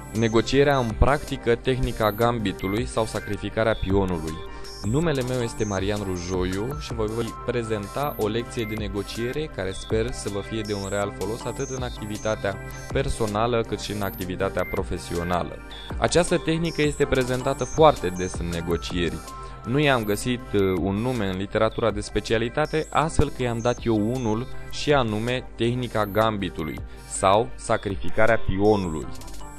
Negocierea în practică, tehnica gambitului sau sacrificarea pionului. Numele meu este Marian Rujoiu și vă voi prezenta o lecție de negociere care sper să vă fie de un real folos atât în activitatea personală cât și în activitatea profesională. Această tehnică este prezentată foarte des în negocieri. Nu i-am găsit un nume în literatura de specialitate, astfel că i-am dat eu unul și anume tehnica gambitului sau sacrificarea pionului.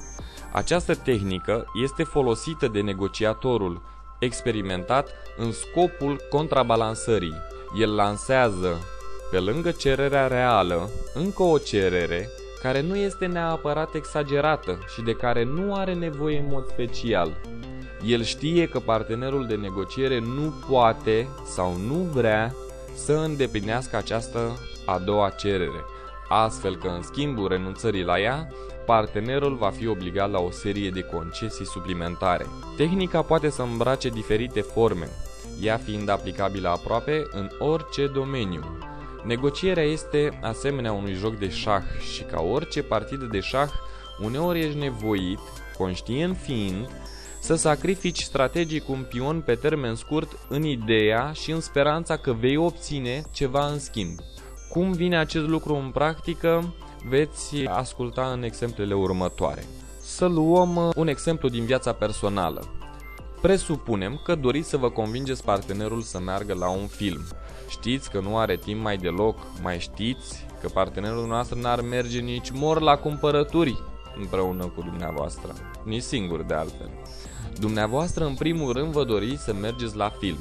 Această tehnică este folosită de negociatorul experimentat în scopul contrabalansării. El lansează, pe lângă cererea reală, încă o cerere care nu este neapărat exagerată și de care nu are nevoie în mod special. El știe că partenerul de negociere nu poate sau nu vrea să îndeplinească această a doua cerere, astfel că în schimbul renunțării la ea, partenerul va fi obligat la o serie de concesii suplimentare. Tehnica poate să îmbrace diferite forme, ea fiind aplicabilă aproape în orice domeniu. Negocierea este asemenea unui joc de șah și ca orice partidă de șah, uneori ești nevoit, conștient fiind, să sacrifici strategic un pion pe termen scurt în ideea și în speranța că vei obține ceva în schimb. Cum vine acest lucru în practică? Veți asculta în exemplele următoare. Să luăm un exemplu din viața personală. Presupunem că doriți să vă convingeți partenerul să meargă la un film. Știți că nu are timp mai deloc, mai știți că partenerul noastră n-ar merge nici mor la cumpărături împreună cu dumneavoastră, nici singur de altfel. Dumneavoastră în primul rând vă doriți să mergeți la film.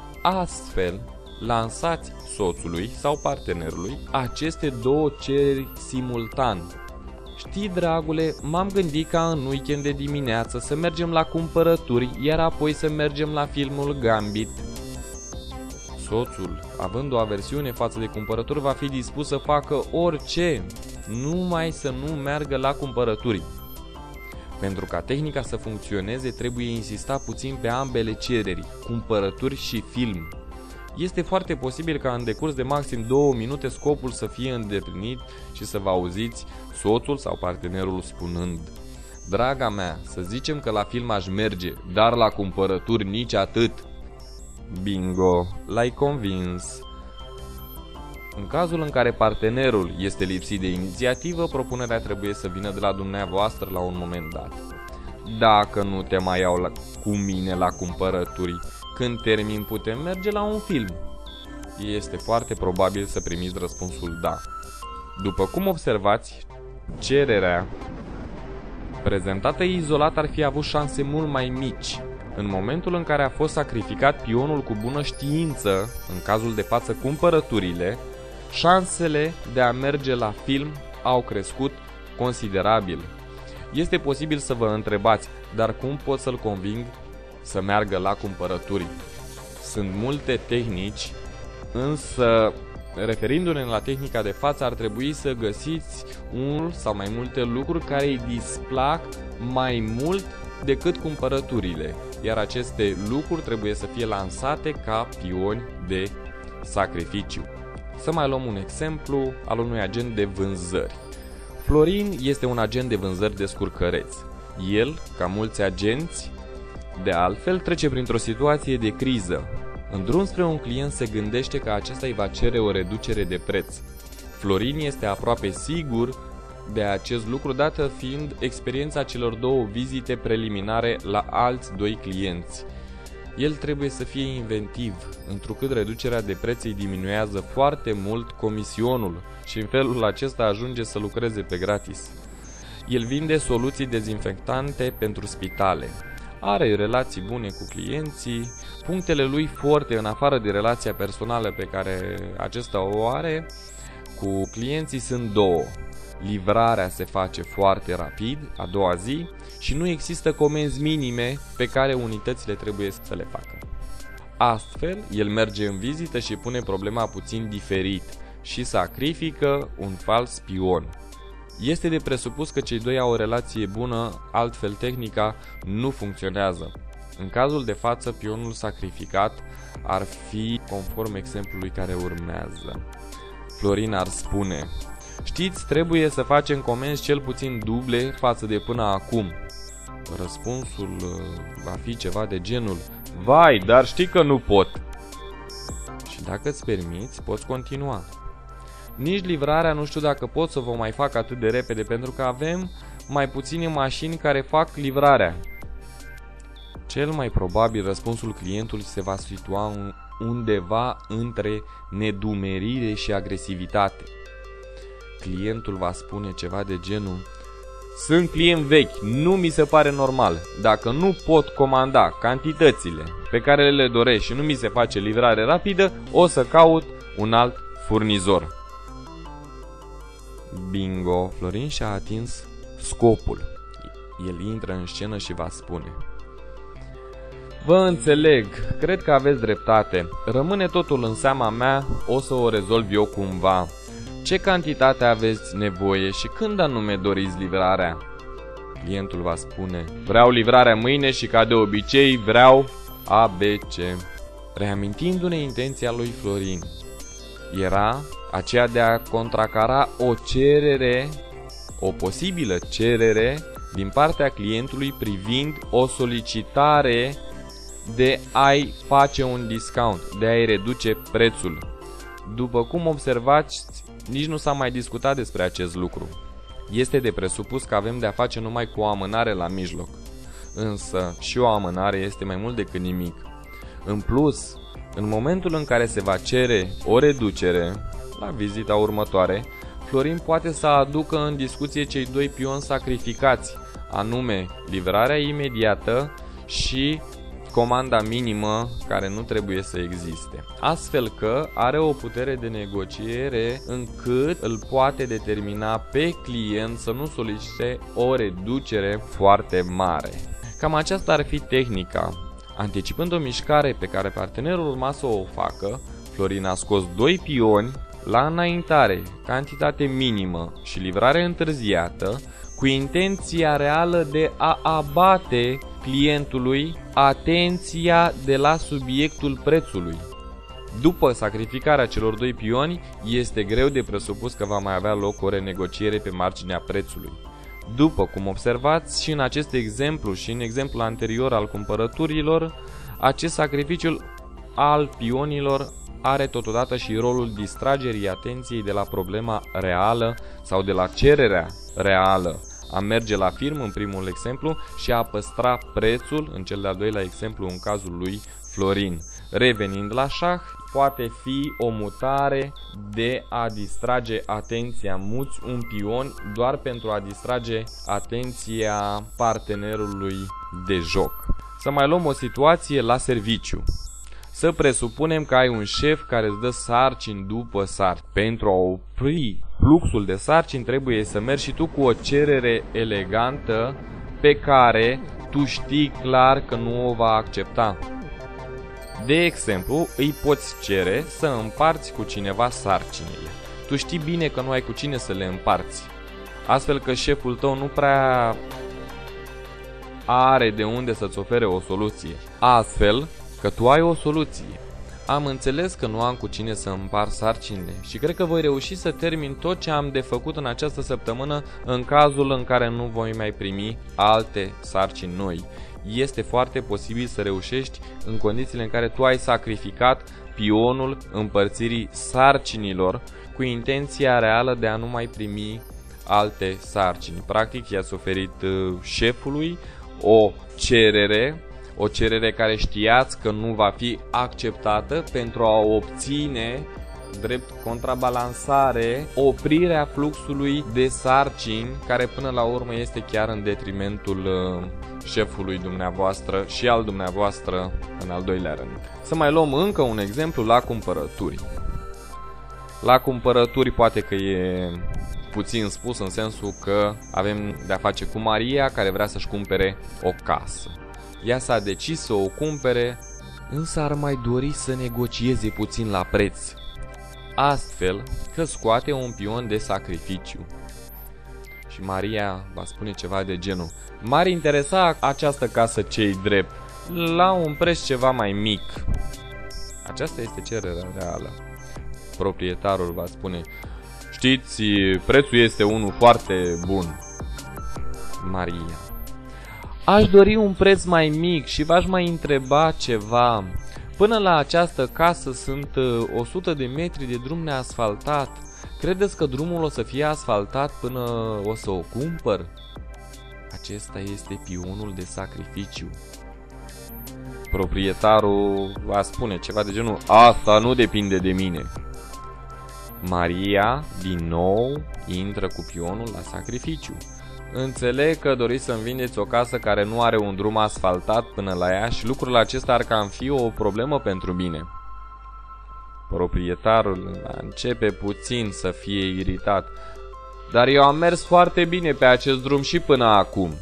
Astfel, lansați soțului sau partenerului aceste două cereri simultan. Știi, dragule, m-am gândit ca în weekend de dimineață să mergem la cumpărături, iar apoi să mergem la filmul Gambit. Soțul, având o aversiune față de cumpărături, va fi dispus să facă orice, numai să nu meargă la cumpărături. Pentru ca tehnica să funcționeze, trebuie insista puțin pe ambele cereri, cumpărături și film. Este foarte posibil ca în decurs de maxim 2 minute scopul să fie îndeplinit și să vă auziți soțul sau partenerul spunând: draga mea, să zicem că la film aș merge, dar la cumpărături nici atât. Bingo, l-ai convins. În cazul în care partenerul este lipsit de inițiativă, propunerea trebuie să vină de la dumneavoastră la un moment dat. Dacă nu te mai iau cu mine la cumpărături, când termin putem merge la un film? Este foarte probabil să primiți răspunsul da. După cum observați, cererea prezentată izolat ar fi avut șanse mult mai mici. În momentul în care a fost sacrificat pionul cu bună știință, în cazul de față cumpărăturile, șansele de a merge la film au crescut considerabil. Este posibil să vă întrebați, dar cum pot să-l conving să meargă la cumpărături? Sunt multe tehnici, însă referindu-ne la tehnica de față, ar trebui să găsiți unul sau mai multe lucruri care îi displac mai mult decât cumpărăturile, iar aceste lucruri trebuie să fie lansate ca pioni de sacrificiu. Să mai luăm un exemplu al unui agent de vânzări. Florin este un agent de vânzări descurcăreț. El, ca mulți agenți, de altfel, trece printr-o situație de criză. În drum spre un client se gândește că acesta îi va cere o reducere de preț. Florin este aproape sigur de acest lucru, dată fiind experiența celor 2 vizite preliminare la alți 2 clienți. El trebuie să fie inventiv, întrucât reducerea de preț îi diminuează foarte mult comisionul și în felul acesta ajunge să lucreze pe gratis. El vinde soluții dezinfectante pentru spitale. Are relații bune cu clienții, punctele lui forte în afară de relația personală pe care acesta o are cu clienții sunt 2. Livrarea se face foarte rapid, a doua zi, și nu există comenzi minime pe care unitățile trebuie să le facă. Astfel, el merge în vizită și pune problema puțin diferit și sacrifică un fals pion. Este de presupus că cei 2 au o relație bună, altfel tehnica nu funcționează. În cazul de față, pionul sacrificat ar fi conform exemplului care urmează. Florin ar spune: știți, trebuie să facem comenzi cel puțin duble față de până acum. răspunsul va fi ceva de genul: vai, dar știi că nu pot. Și dacă îți permiți, poți continua. Nici livrarea nu știu dacă pot să vă mai fac atât de repede, pentru că avem mai puține mașini care fac livrarea. Cel mai probabil răspunsul clientului se va situa undeva între nedumerire și agresivitate. Clientul va spune ceva de genul: sunt client vechi, nu mi se pare normal. Dacă nu pot comanda cantitățile pe care le doresc și nu mi se face livrare rapidă, o să caut un alt furnizor. Bingo, Florin și-a atins scopul. El intră în scenă și va spune: vă înțeleg, cred că aveți dreptate. Rămâne totul în seama mea, o să o rezolv eu cumva. Ce cantitate aveți nevoie și când anume doriți livrarea? Clientul va spune: vreau livrarea mâine și ca de obicei vreau ABC. Reamintindu-ne intenția lui Florin, era aceea de a contracara o posibilă cerere din partea clientului privind o solicitare de a-i face un discount, de a-i reduce prețul. După cum observați, nici nu s-a mai discutat despre acest lucru. Este de presupus că avem de-a face numai cu o amânare la mijloc. Însă și o amânare este mai mult decât nimic. În plus, în momentul în care se va cere o reducere, la vizita următoare, Florin poate să aducă în discuție cei doi pioni sacrificați, anume livrarea imediată și comanda minimă care nu trebuie să existe. Astfel că are o putere de negociere încât îl poate determina pe client să nu solicite o reducere foarte mare. Cam aceasta ar fi tehnica. Anticipând o mișcare pe care partenerul urma să o facă, Florin a scos doi pioni la înaintare, cantitate minimă și livrare întârziată, cu intenția reală de a abate clientului atenția de la subiectul prețului. După sacrificarea celor doi pioni, este greu de presupus că va mai avea loc o renegociere pe marginea prețului. După cum observați și în acest exemplu și în exemplul anterior al cumpărăturilor, acest sacrificiu al pionilor are totodată și rolul distragerii atenției de la problema reală sau de la cererea reală. A merge la firmă în primul exemplu și a păstra prețul în cel de-al doilea exemplu în cazul lui Florin. Revenind la șah, poate fi o mutare de a distrage atenția. Muți un pion doar pentru a distrage atenția partenerului de joc. Să mai luăm o situație la serviciu. Să presupunem că ai un șef care îți dă sarcini după sarcini. Pentru a opri fluxul de sarcini trebuie să mergi și tu cu o cerere elegantă pe care tu știi clar că nu o va accepta. De exemplu, îi poți cere să împarți cu cineva sarcinile. Tu știi bine că nu ai cu cine să le împarți, astfel că șeful tău nu prea are de unde să-ți ofere o soluție. Astfel că tu ai o soluție. Am înțeles că nu am cu cine să împar sarcinile și cred că voi reuși să termin tot ce am de făcut în această săptămână în cazul în care nu voi mai primi alte sarcini noi. Este foarte posibil să reușești în condițiile în care tu ai sacrificat pionul împărțirii sarcinilor cu intenția reală de a nu mai primi alte sarcini. Practic i-ați oferit șefului o cerere care știați că nu va fi acceptată pentru a obține drept contrabalansare oprirea fluxului de sarcini care până la urmă este chiar în detrimentul șefului dumneavoastră și al dumneavoastră în al doilea rând. Să mai luăm încă un exemplu la cumpărături. La cumpărături poate că e puțin spus în sensul că avem de-a face cu Maria care vrea să-și cumpere o casă. Ea s-a decis să o cumpere, însă ar mai dori să negocieze puțin la preț, astfel că scoate un pion de sacrificiu. Și Maria va spune ceva de genul: m-ar interesa această casă ce-i drept, la un preț ceva mai mic. Aceasta este cererea reală. Proprietarul va spune: știți, prețul este unul foarte bun. Maria: Aș dori un preț mai mic și v-aș mai întreba ceva. Până la această casă sunt 100 de metri de drum neasfaltat. Credeți că drumul o să fie asfaltat până o să o cumpăr? Acesta este pionul de sacrificiu. Proprietarul va spune ceva de genul: asta nu depinde de mine. Maria, din nou, intră cu pionul la sacrificiu. Înțeleg că doriți să-mi vindeți o casă care nu are un drum asfaltat până la ea și lucrul acesta ar cam fi o problemă pentru mine. Proprietarul începe puțin să fie iritat. Dar eu am mers foarte bine pe acest drum și până acum.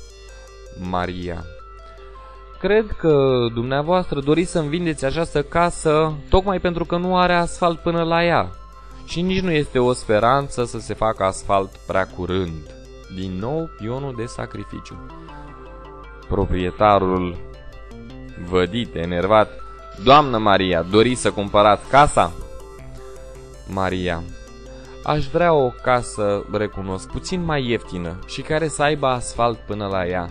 Maria: cred că dumneavoastră doriți să-mi vindeți această casă tocmai pentru că nu are asfalt până la ea. Și nici nu este o speranță să se facă asfalt prea curând. Din nou pionul de sacrificiu. Proprietarul, vădit, enervat: doamnă Maria, doriți să cumpărați casa? Maria: aș vrea o casă, recunosc, puțin mai ieftină și care să aibă asfalt până la ea.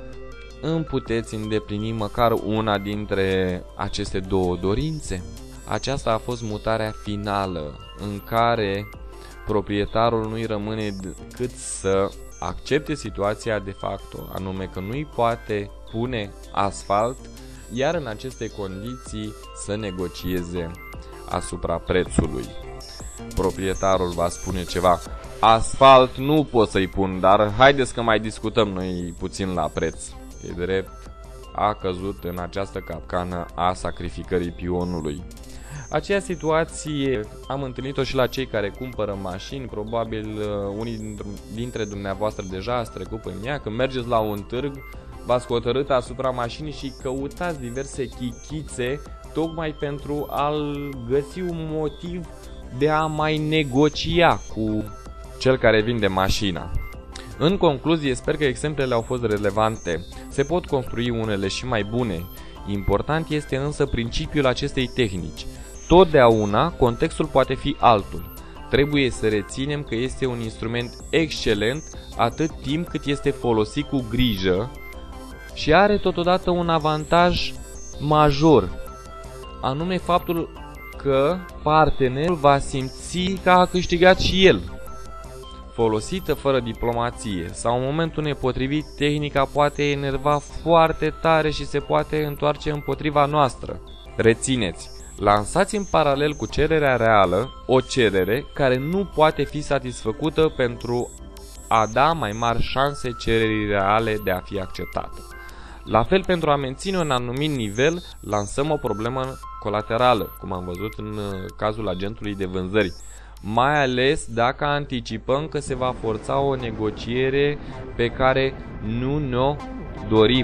Îmi puteți îndeplini măcar una dintre aceste două dorințe? Aceasta a fost mutarea finală, în care proprietarul nu-i rămâne decât să accepte situația de facto, anume că nu-i poate pune asfalt, iar în aceste condiții să negocieze asupra prețului. Proprietarul va spune ceva: asfalt nu pot să-i pun, dar haideți că mai discutăm noi puțin la preț. E drept, a căzut în această capcană a sacrificării pionului. Aceea situație am întâlnit-o și la cei care cumpără mașini. Probabil unii dintre dumneavoastră deja ați trecut prin ea. Când mergeți la un târg, v-ați hotărât asupra mașinii și căutați diverse chichițe tocmai pentru a-l găsi un motiv de a mai negocia cu cel care vinde mașina. În concluzie, sper că exemplele au fost relevante. Se pot construi unele și mai bune. Important este însă principiul acestei tehnici. Totdeauna contextul poate fi altul. Trebuie să reținem că este un instrument excelent atât timp cât este folosit cu grijă și are totodată un avantaj major, anume faptul că partenerul va simți că a câștigat și el. Folosită fără diplomație sau în momentul nepotrivit, tehnica poate enerva foarte tare și se poate întoarce împotriva noastră. Rețineți! Lansați în paralel cu cererea reală o cerere care nu poate fi satisfăcută pentru a da mai mari șanse cererii reale de a fi acceptată. La fel, pentru a menține un anumit nivel, lansăm o problemă colaterală, cum am văzut în cazul agentului de vânzări, mai ales dacă anticipăm că se va forța o negociere pe care nu ne-o dorim.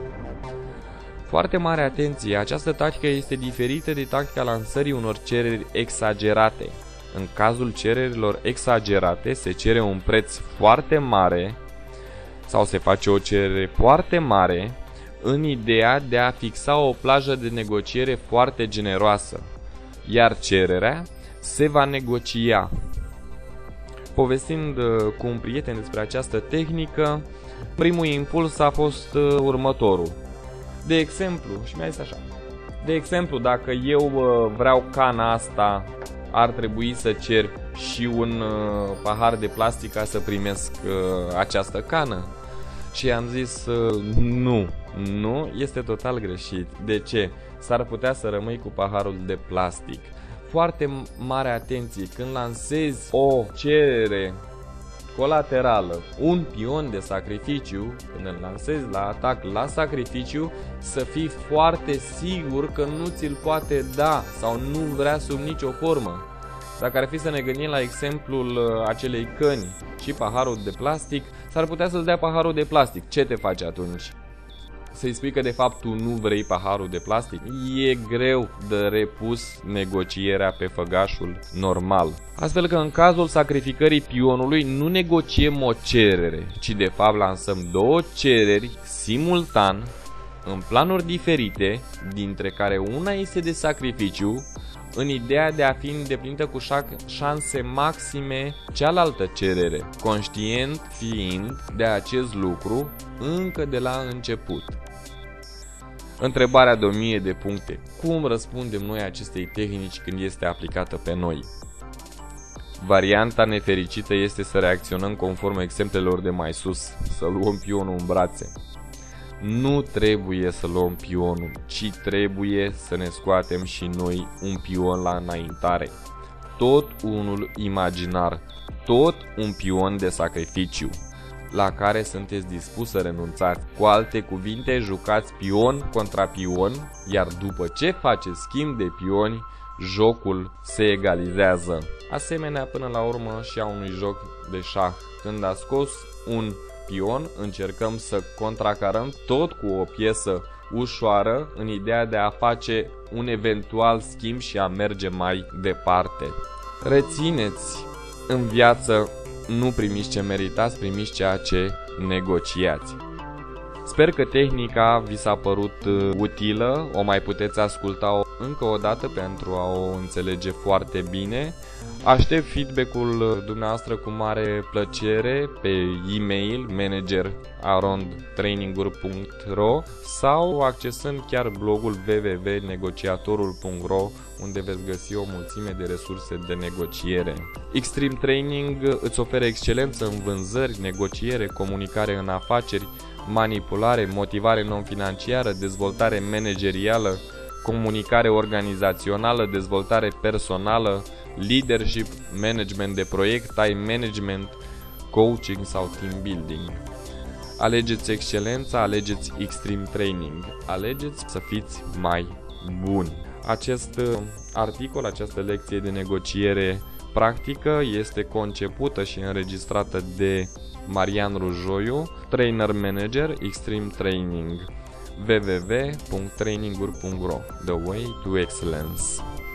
Foarte mare atenție, această tactică este diferită de tactica lansării unor cereri exagerate. În cazul cererilor exagerate se cere un preț foarte mare sau se face o cerere foarte mare în ideea de a fixa o plajă de negociere foarte generoasă, iar cererea se va negocia. Povestind cu un prieten despre această tehnică, primul impuls a fost următorul. De exemplu, și mi-a zis așa: de exemplu, dacă eu vreau cana asta, ar trebui să cer și un pahar de plastic ca să primesc această cană? Și i-am zis nu, este total greșit. De ce? S-ar putea să rămâi cu paharul de plastic. Foarte mare atenție când lansezi o cerere colaterală, un pion de sacrificiu, când îl lansezi la atac la sacrificiu, să fii foarte sigur că nu ți-l poate da sau nu vrea sub nicio formă. Dacă ar fi să ne gândim la exemplul acelei căni și paharul de plastic, s-ar putea să-ți dea paharul de plastic. Ce te faci atunci? Să-i spui că de fapt tu nu vrei paharul de plastic? E greu de repus negocierea pe făgașul normal. Astfel că în cazul sacrificării pionului nu negociem o cerere, ci de fapt lansăm două cereri simultan, în planuri diferite, dintre care una este de sacrificiu, în ideea de a fi îndeplinită cu șanse maxime cealaltă cerere, conștient fiind de acest lucru încă de la început. Întrebarea de 1000 de puncte. Cum răspundem noi acestei tehnici când este aplicată pe noi? Varianta nefericită este să reacționăm conform exemplelor de mai sus, să luăm pionul în brațe. Nu trebuie să luăm pionul, ci trebuie să ne scoatem și noi un pion la înaintare. Tot unul imaginar, tot un pion de sacrificiu, la care sunteți dispus să renunțați. Cu alte cuvinte, jucați pion contra pion, iar după ce faceți schimb de pioni, jocul se egalizează. Asemenea, până la urmă și a unui joc de șah. Când a scos un pion, încercăm să contracarăm tot cu o piesă ușoară în ideea de a face un eventual schimb și a merge mai departe. Rețineți, în viață nu primiți ce meritați, primiți ceea ce negociați. Sper că tehnica vi s-a părut utilă, o mai puteți asculta încă o dată pentru a o înțelege foarte bine. Aștept feedback-ul dumneavoastră cu mare plăcere pe e-mail manager@traininguri.ro sau accesând chiar blogul www.negociatorul.ro, unde veți găsi o mulțime de resurse de negociere. Extreme Training îți oferă excelență în vânzări, negociere, comunicare în afaceri, manipulare, motivare non-financiară, dezvoltare managerială, comunicare organizațională, dezvoltare personală, leadership, management de proiect, time management, coaching sau team building. Alegeți excelența, alegeți Extreme Training, alegeți să fiți mai buni. Acest articol, această lecție de negociere practică este concepută și înregistrată de Marian Rujoiu, trainer manager Extreme Training, www.traininguri.ro, The Way to Excellence.